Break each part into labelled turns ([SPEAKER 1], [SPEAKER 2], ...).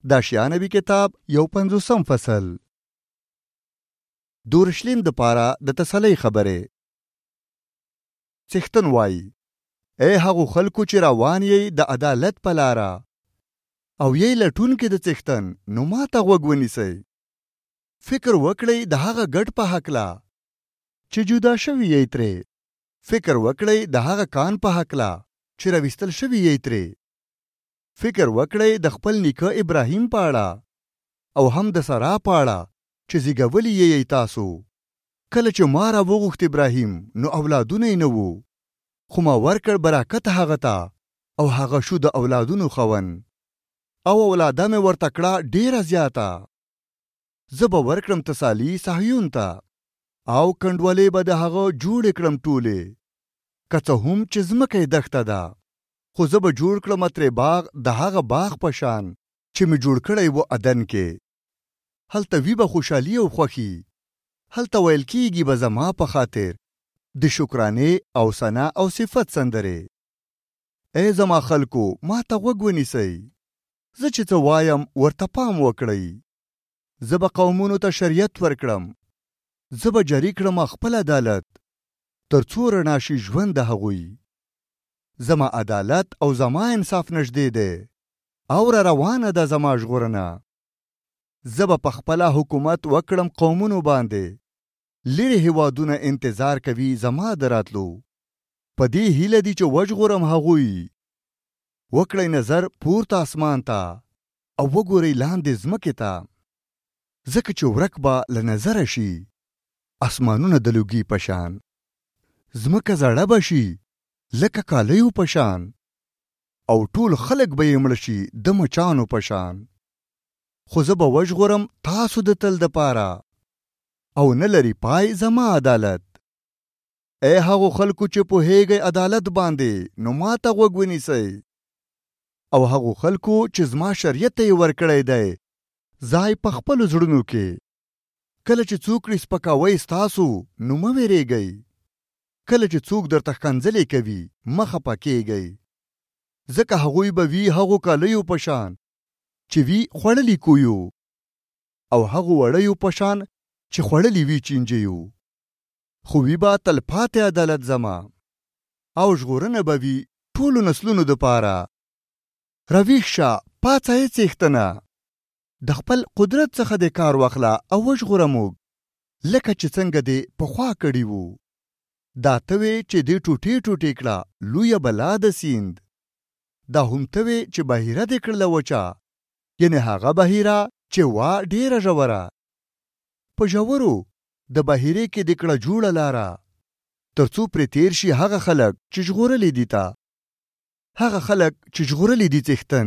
[SPEAKER 1] د اشعیا نبی کتاب 50 فصل. د اورشلیم د پاره د تسلی خبره. څښتن وایي: اے هغو خلکو چې روان یې د عدالت په لاره او یې لټونکي د څښتن، نو ماته غوږ ونیسئ. فکر وکړئ د هغه ګډ په هکله چې جدا شوي یې ترې. فکر وکړئ د هغه کان په هکله چې راویستل شوي یې ترې. فکر وکړئ د خپل نیکه ابراهیم په اړه او هم د سارا په اړه چې زیږولی یې تاسو. کله چې ما راوغوښت ابراهیم، نو اولادونه یې نه وو، خو ما ورکړ برکت هغه ته او هغه شو د اولادونو خاوند، او اولاده مې ورته کړه ډېره زیاته. زه به ورکړم تسالي صهیون ته او کنډولې به د هغه جوړې کړم ټولې. که څه هم چې ځمکه یې دښته ده، خو زه به جوړ کړم ترې باغ د هغه باغ په شان چې مې جوړ کړی و عدن کې. هلته وي به خوشحالي او خوښي، هلته ویل کېږي به زما په خاطر د شکرانې او ثنا او صفت سندرې. ای زما خلکو، ما ته غوږ ونیسئ، زه چې څه وایم ورته پام وکړئ. زه به قومونو ته شریعت ورکړم، زه به جاری کړم خپل عدالت، تر څو رڼا شي ژوند د هغوی. زما عدالت او زما انصاف نږدې دی، او را روانه ده زما ژغورنه. زه به پخپله حکومت وکړم قومونو باندې، لرې هیوادونه انتظار کوي زما د راتلو. په دې هیله دي چې وژغورم هغوی. وکړئ نظر پورته اسمان ته او وګورئ لاندې ځمکې ته، ځکه چې ورک به له نظره شي اسمانونه د لوګي په شان، ځمکه زړه به شي لکه کالیو په شان، او ټول خلک به یې مړه شي د مچانو په شان. خو زه به وژغورم تاسو د تل دپاره، او نه لري پای زما عدالت. ای هغو خلکو چې پوهیږئ عدالت باندې، نو ما ته غوږ ونیسئ. او هغو خلکو چې زما شریعت یې ورکړی دی ځای په خپلو زړونو کې. کله چې څوک سپکاوی ستاسو، نو مه ویرېږئ. کله چې څوک درته ښکنځلې کوي، مه خفه کېږئ، ځکه هغوی به وي هغو کالیو په شان چې وي خوړلي کویو، او هغو وړیو په شان چې خوړلي وي چینجیو. خو وي به تلپاتې عدالت زما، او ژغورنه به وي ټولو نسلونو دپاره. راویښ شه، پاڅه څښتنه، د خپل قدرت څخه دې کار واخله او وژغوره موږ، لکه چې څنګه دې پخوا کړي وو. دا ته وې چې دې ټوټې ټوټې کړه لویه بلا د سیند. دا هم ته وې چې بحیره دې کړله وچه، یعنې هغه بحیره چې وا ډېره ژوره. په ژورو د بحیرې کې دې کړه جوړه لاره، تر څو پرې تیر شي هغه خلک چې ژغورلي دي تا، هغه خلک چې ژغورلي دي څښتن.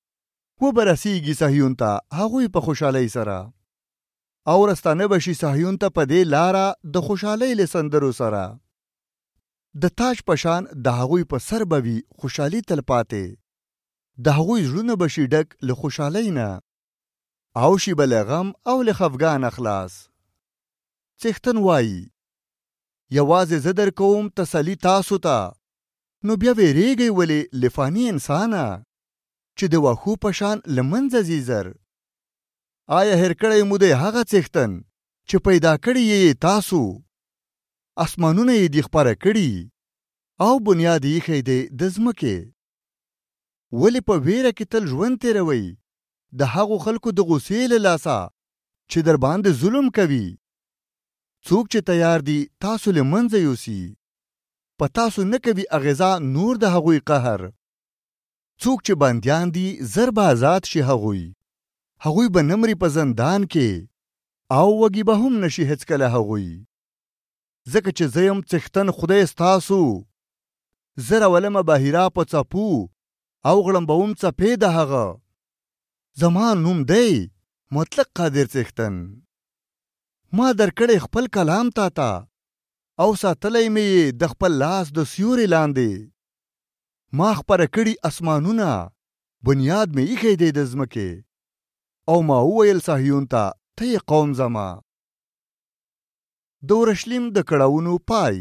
[SPEAKER 1] وبرسیږي صهیون ته هغوی په خوشحالۍ سره، او رستانه به شي صهیون ته په دې لاره د خوشحالۍ له سندرو سره. د تاج په شان د هغوی په سر به وي خوشحالي تلپاتې، د هغوی زړونه به شي ډک له خوشحالۍ نه، او شي به له غم او له خفګانه خلاص. څښتن وایي: یوازې زه درکوم تسلي تاسو ته، نو بیا ویرېږئ ولې له فاني انسانه چې د واښو په شان له منځه ځي زر. آیا هېر کړی مو دی هغه څښتن چې پیدا کړي یې تاسو؟ اسمانونه یې دي خپاره کړي او بنیاد یې ایښی دی د ځمکې. ولې په ویره کې تل ژوند تېروئ د هغو خلکو د غوسې له لاسه چې در باندې ظلم کوي؟ څوک چې تیار دي تاسو له منځه یوسي، په تاسو نه کوي اغېزه نور د هغوی قهر. څوک چې بندیان دي زر به آزاد شي هغوی به نمري په زندان کې، او وږي به هم نشي هېڅکله هغوی. ځکه چې زه یم څښتن خدای ستاسو، زه راولمه بحیره په څپو او غړمبوم څپې د هغه. زما نوم دی مطلق قادر څښتن. ما درکړی خپل کلام تا ته، او ساتلی مې د خپل لاس د سیوري لاندې. ما خپره کړي اسمانونه، بنیاد مې ایښی دی د ځمکې، او ما وویل صهیون ته ته یې قوم زما. د اورشلیم د کړاوونو پای.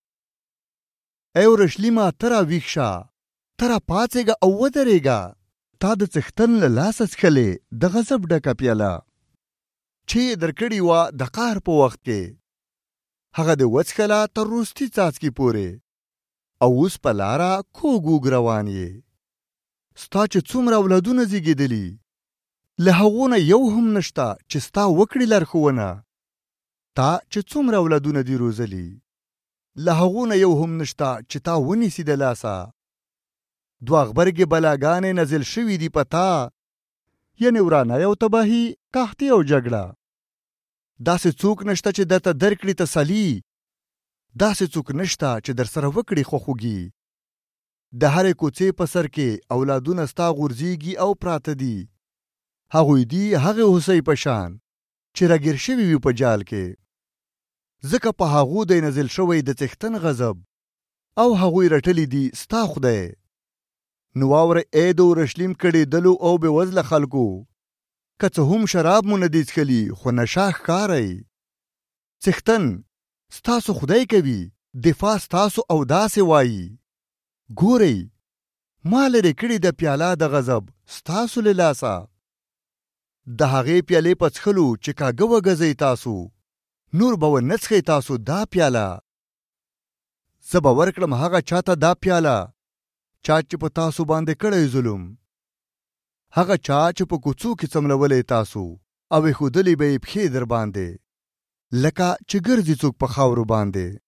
[SPEAKER 1] ای اورشلیمه ته راویښ شه، ته راپاڅېږه او ودرېږه، تا د څښتن له لاسه څښلې د غضب ډکه پیاله چې یې درکړې وه د قهر په وخت کې، هغه دې وڅښله تر وروستي څاڅکي پورې، او اوس په لاره کوږ وږ روان یې. ستا چې څومره اولادونه زیږېدلي، له هغو نه یو هم نشته چې ستا وکړي لارښوونه. تا چې څومره اولادونه دي روزلي، له هغو نه یو هم نشته چې تا ونیسي د لاسه. دوه غبرګې بلاګانې نازل شوي دي په تا، یعنې ورانۍ او تباهي، قحطي او جګړه. داسې څوک نشته چې درته درکړي تسلي، داسې څوک نشته چې در سره وکړي خواخوږي. د هرې کوڅې په سر کې اولادونه ستا غورځېږي او پراته دي. هغوی دي هغې هوسۍ په شان چې راګیر شوي وي په جال کې، ځکه په هغو دی نازل شوی د څښتن غضب، او هغوی رټلی دي ستا خدای. نو واوره ای د اورشلیم کړېدلو او بې وزله خلکو، که څه هم شراب مو نه دي څښلي خو نشه ښکارئ. څښتن ستاسو خدای کوي، دفاع ستاسو او داسې وایي: ګورئ ما لرې کړې د پیاله د غضب ستاسو له لاسه. د هغې پیالې په څښلو چې کاږه وګرځئ تاسو، نور به ونه څښئ تاسو دا پیاله. زه به ورکړم هغه چاته دا پیاله چا چې په تاسو باندې کړی ظلم، هغه چا چې په کوڅو کې څملولی تاسو او ایښودلې به یې پښې در باندې، لکه چې ګرځي څوک په خاورو باندې.